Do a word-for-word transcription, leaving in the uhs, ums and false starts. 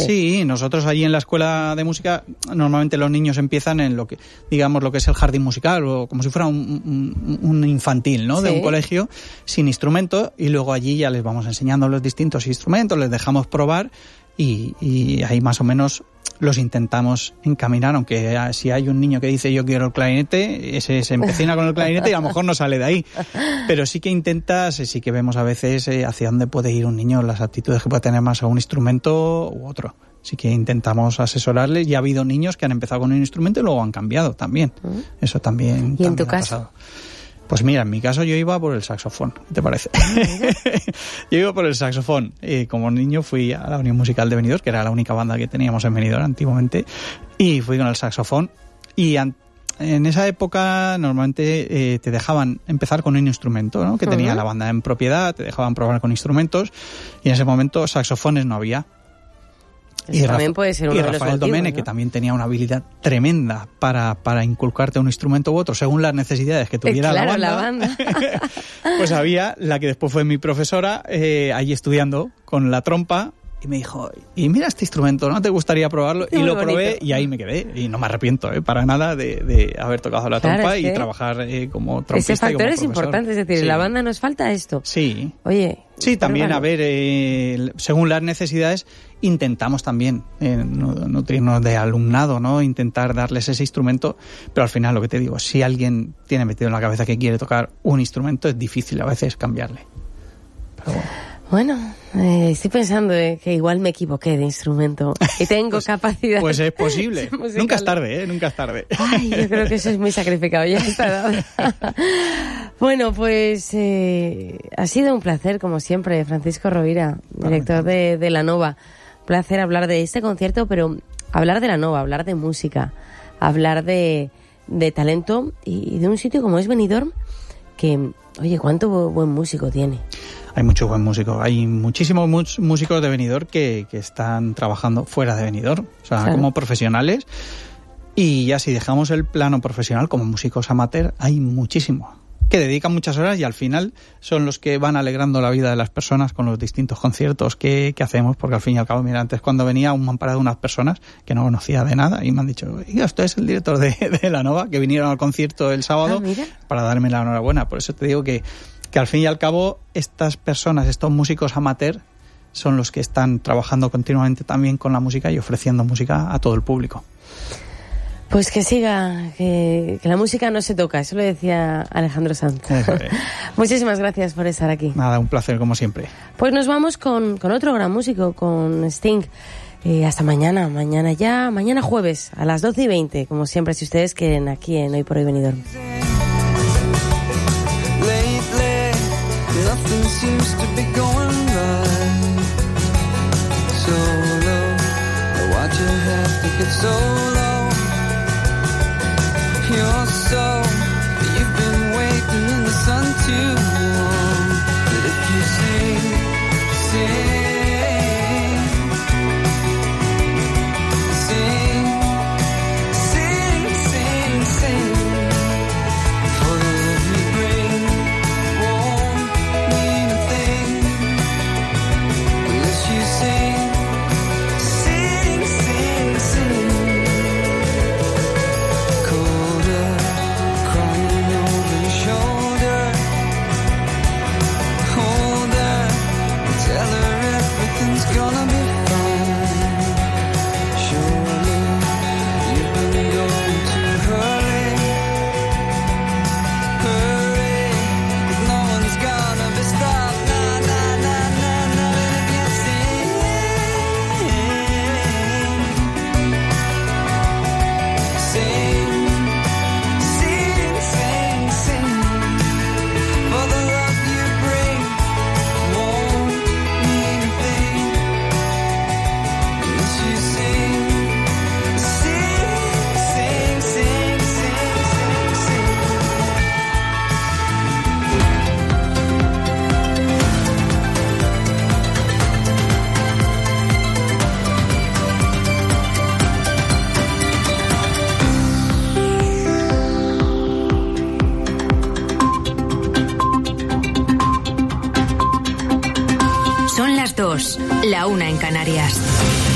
este. Sí, nosotros allí en la escuela de música, normalmente los niños empiezan en lo que, digamos, lo que es el jardín musical, o como si fuera un, un, un infantil, ¿no? Sí. De un colegio, sin instrumento, y luego allí ya les vamos enseñando los distintos instrumentos, les dejamos probar, y, y ahí más o menos los intentamos encaminar, aunque si hay un niño que dice yo quiero el clarinete, ese se empecina con el clarinete y a lo mejor no sale de ahí. Pero sí que intentas, sí que vemos a veces eh, hacia dónde puede ir un niño, las aptitudes que puede tener más a un instrumento u otro. Así que intentamos asesorarles, y ha habido niños que han empezado con un instrumento y luego han cambiado también. Eso también, ¿Y también en tu ha caso? pasado. Pues mira, en mi caso yo iba por el saxofón, ¿qué te parece? Yo iba por el saxofón. Eh, como niño fui a la Unión Musical de Benidorm, que era la única banda que teníamos en Benidorm antiguamente, y fui con el saxofón. Y an- en esa época normalmente eh, te dejaban empezar con un instrumento, ¿no? Que uh-huh. tenía la banda en propiedad, te dejaban probar con instrumentos, y en ese momento saxofones no había. Y, también puede ser uno y de Rafael los motivos, Domene, ¿no? que también tenía una habilidad tremenda para, para inculcarte un instrumento u otro según las necesidades que tuviera claro, la banda, la banda. Pues había la que después fue mi profesora, eh, allí estudiando con la trompa, y me dijo, y mira este instrumento, ¿no te gustaría probarlo? Sí, y lo bonito. probé, y ahí me quedé, y no me arrepiento eh, para nada de, de haber tocado la Claro, trompa es y que trabajar eh, como trompista. Ese factor y como es profesor. importante, es decir, Sí. en la banda nos falta esto. Sí. Oye. Sí, también, pruébalo. a ver, eh, según las necesidades, intentamos también eh, nutrirnos de alumnado, ¿no? Intentar darles ese instrumento, pero al final, lo que te digo, si alguien tiene metido en la cabeza que quiere tocar un instrumento, es difícil a veces cambiarle. Pero bueno. Bueno, eh, estoy pensando eh, que igual me equivoqué de instrumento y tengo pues, capacidad. Pues es posible. Nunca es tarde, ¿eh? Nunca es tarde. Ay, yo creo que eso es muy sacrificado ya a esta edad. Bueno, pues eh, ha sido un placer, como siempre, Francisco Rovira, director de, de La Nova. Placer hablar de este concierto, pero hablar de La Nova, hablar de música, hablar de, de talento y de un sitio como es Benidorm, que, oye, cuánto buen músico tiene. Hay mucho buen músico. Hay muchísimos mus- músicos de Benidorm que, que están trabajando fuera de Benidorm, o sea, claro. como profesionales. Y ya si dejamos el plano profesional, como músicos amateur, hay muchísimo, que dedican muchas horas y al final son los que van alegrando la vida de las personas con los distintos conciertos que, que hacemos, porque al fin y al cabo, mira, antes cuando venía me han parado unas personas que no conocía de nada y me han dicho, oiga, usted es el director de, de La Nova, que vinieron al concierto el sábado ah, para darme la enhorabuena. Por eso te digo que que al fin y al cabo estas personas, estos músicos amateur, son los que están trabajando continuamente también con la música y ofreciendo música a todo el público. Pues que siga, que, que la música no se toca, eso lo decía Alejandro Sanz. Muchísimas gracias por estar aquí. Nada, un placer como siempre. Pues nos vamos con, con otro gran músico, con Sting. Eh, hasta mañana, mañana ya, mañana jueves a las doce y veinte, como siempre, si ustedes quieren, aquí en Hoy por Hoy Benidorm. Nothing seems to be going right. So low, why'd you have to get so low? You're so, you've been waiting in the sun too long. But if you sing, sing, sing, sing, sing, sing, for the love you bring won't mean a thing unless you sing, sing, sing, sing. Colder, crying over your shoulder. Hold her and tell her everything's gonna be fine. Surely you've been going too hurry, hurry, 'cause no one's gonna be stopped. Na na na na na. And if you sing, sing, sing, sing, sing, for the love you bring won't mean a thing unless you sing, sing, sing, sing, sing, sing, sing. Son las dos, la una en Canarias.